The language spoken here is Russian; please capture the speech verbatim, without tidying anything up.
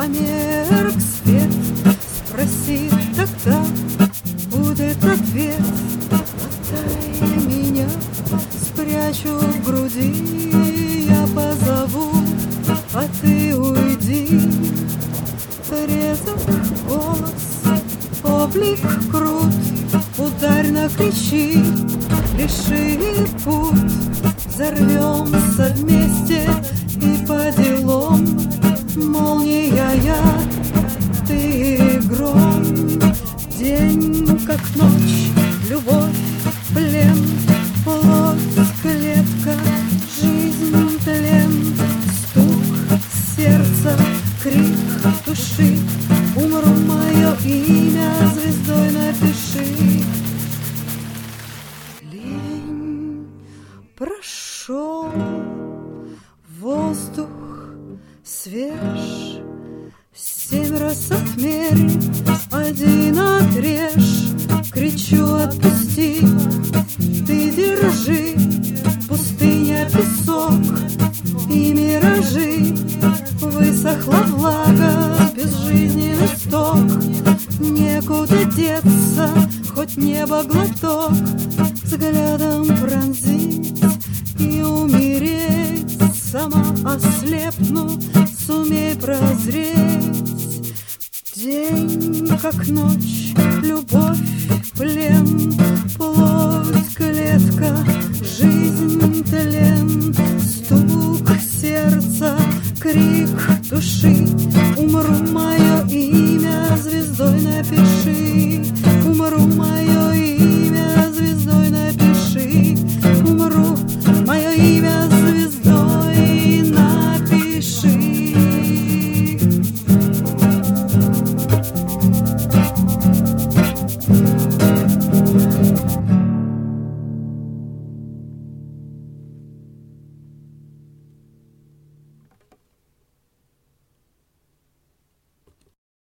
померк свет. Спроси тогда, будет ответ. Отдай меня, спрячу в груди, я позову, а ты уйди. Резок голос, облик крут, ударно кричи, реши путь. Взорвемся вместе и по делам. Молния я, ты гром. День как ночь, любовь, плен, плоть, клетка, жизнь, тлен, стук сердца, крик души. Умру, мое имя звездой напиши. Ливень прошел, воздух свеж. Семь раз отмерь, один отрежь. Кричу, отпусти, ты держи. Пустыня, песок и миражи. Высохла влага, безжизненный сток. Некуда деться, хоть небо глоток. Взглядом пронзить и умереть. Сама ослепну, сумей прозреть. День как ночь, любовь, плен, плоть.